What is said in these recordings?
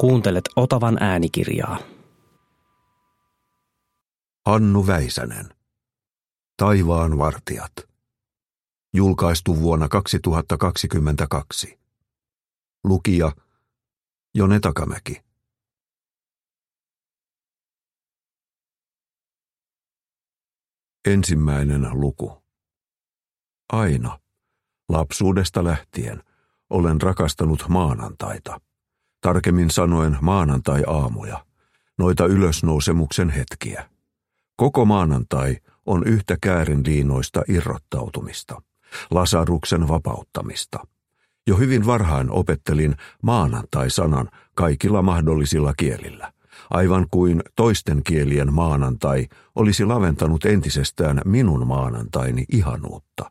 Kuuntelet Otavan äänikirjaa. Hannu Väisänen. Taivaan vartijat. Julkaistu vuonna 2022. Lukija Jone Takamäki. Ensimmäinen luku. Aina, lapsuudesta lähtien, olen rakastanut maanantaita. Tarkemmin sanoen maanantai-aamuja, noita ylösnousemuksen hetkiä. Koko maanantai on yhtä käärinliinoista irrottautumista, Lasaruksen vapauttamista. Jo hyvin varhain opettelin maanantai-sanan kaikilla mahdollisilla kielillä, aivan kuin toisten kielien maanantai olisi laventanut entisestään minun maanantaini ihanuutta.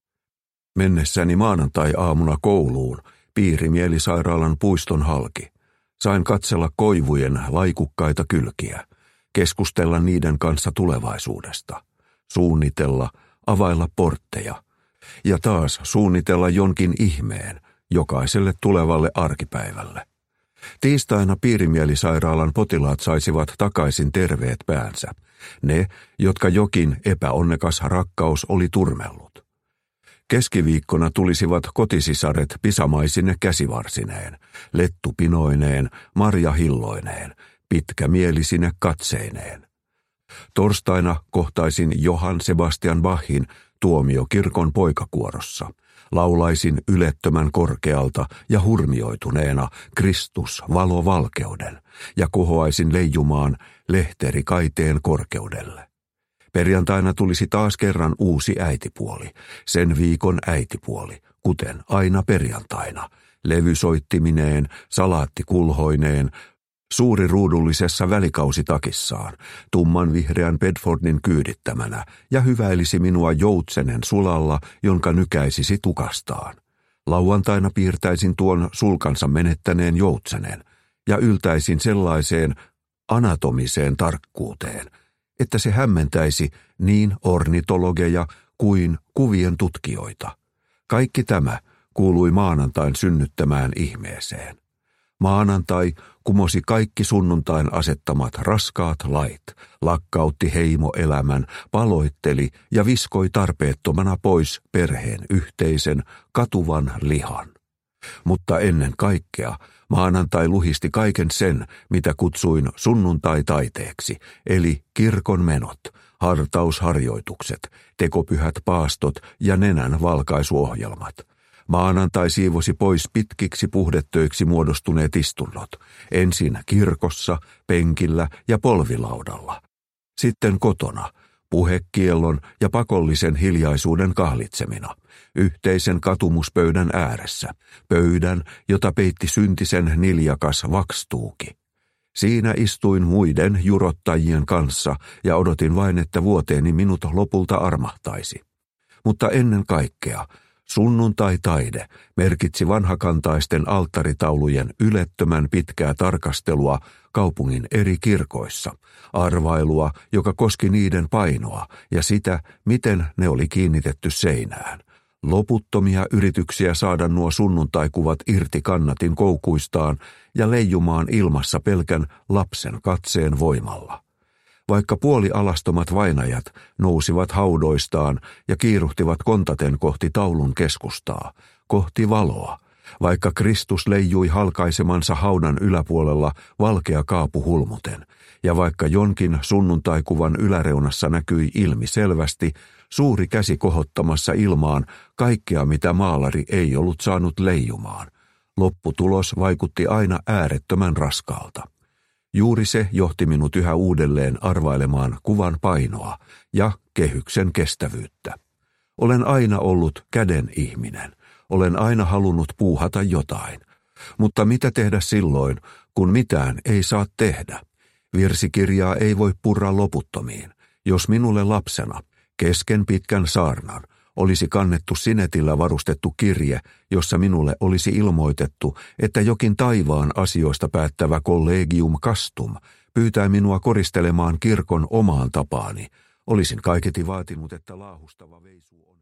Mennessäni maanantai-aamuna kouluun Piirimielisairaalan puiston halki, sain katsella koivujen laikukkaita kylkiä, keskustella niiden kanssa tulevaisuudesta, suunnitella, availla portteja ja taas suunnitella jonkin ihmeen jokaiselle tulevalle arkipäivälle. Tiistaina Piirimielisairaalan potilaat saisivat takaisin terveet päänsä, ne, jotka jokin epäonnekas rakkaus oli turmellut. Keskiviikkona tulisivat kotisisaret pisamaisine käsivarsineen, lettupinoineen, marjahilloineen, pitkämielisine katseineen. Torstaina kohtaisin Johann Sebastian Bachin tuomiokirkon poikakuorossa. Laulaisin ylettömän korkealta ja hurmioituneena Kristus valo valkeuden ja kohoaisin leijumaan lehteri kaiteen korkeudelle. Perjantaina tulisi taas kerran uusi äitipuoli, sen viikon äitipuoli, kuten aina perjantaina, levysoittimineen, salaattikulhoineen, suuriruudullisessa välikausitakissaan, tumman vihreän Bedfordin kyydittämänä ja hyväilisi minua joutsenen sulalla, jonka nykäisisi tukastaan. Lauantaina piirtäisin tuon sulkansa menettäneen joutsenen ja yltäisin sellaiseen anatomiseen tarkkuuteen, että se hämmentäisi niin ornitologeja kuin kuvien tutkijoita. Kaikki tämä kuului maanantain synnyttämään ihmeeseen. Maanantai kumosi kaikki sunnuntain asettamat raskaat lait, lakkautti heimoelämän, paloitteli ja viskoi tarpeettomana pois perheen yhteisen, katuvan lihan. Mutta ennen kaikkea maanantai luhisti kaiken sen, mitä kutsuin sunnuntai-taiteeksi, eli kirkon menot, hartausharjoitukset, tekopyhät paastot ja nenän valkaisuohjelmat. Maanantai siivosi pois pitkiksi puhdetöiksi muodostuneet istunnot, ensin kirkossa, penkillä ja polvilaudalla. Sitten kotona, puhekiellon ja pakollisen hiljaisuuden kahlitsemina, yhteisen katumuspöydän ääressä, pöydän, jota peitti syntisen niljakas vakstuuki. Siinä istuin muiden jurottajien kanssa ja odotin vain, että vuoteeni minut lopulta armahtaisi. Mutta ennen kaikkea sunnuntai-taide merkitsi vanhakantaisten alttaritaulujen ylettömän pitkää tarkastelua kaupungin eri kirkoissa, arvailua, joka koski niiden painoa ja sitä, miten ne oli kiinnitetty seinään. Loputtomia yrityksiä saada nuo sunnuntaikuvat irti kannatin koukuistaan ja leijumaan ilmassa pelkän lapsen katseen voimalla. Vaikka puolialastomat vainajat nousivat haudoistaan ja kiiruhtivat kontaten kohti taulun keskustaa, kohti valoa, vaikka Kristus leijui halkaisemansa haudan yläpuolella valkea kaapu hulmuten, ja vaikka jonkin sunnuntaikuvan yläreunassa näkyi ilmiselvästi suuri käsi kohottamassa ilmaan kaikkea, mitä maalari ei ollut saanut leijumaan, lopputulos vaikutti aina äärettömän raskaalta. Juuri se johti minut yhä uudelleen arvailemaan kuvan painoa ja kehyksen kestävyyttä. Olen aina ollut käden ihminen. Olen aina halunnut puuhata jotain. Mutta mitä tehdä silloin, kun mitään ei saa tehdä? Virsikirjaa ei voi purra loputtomiin. Jos minulle lapsena, kesken pitkän saarnan, olisi kannettu sinetillä varustettu kirje, jossa minulle olisi ilmoitettu, että jokin taivaan asioista päättävä collegium castum pyytää minua koristelemaan kirkon omaan tapaani, olisin kaiketi vaatinut, että laahustava veisu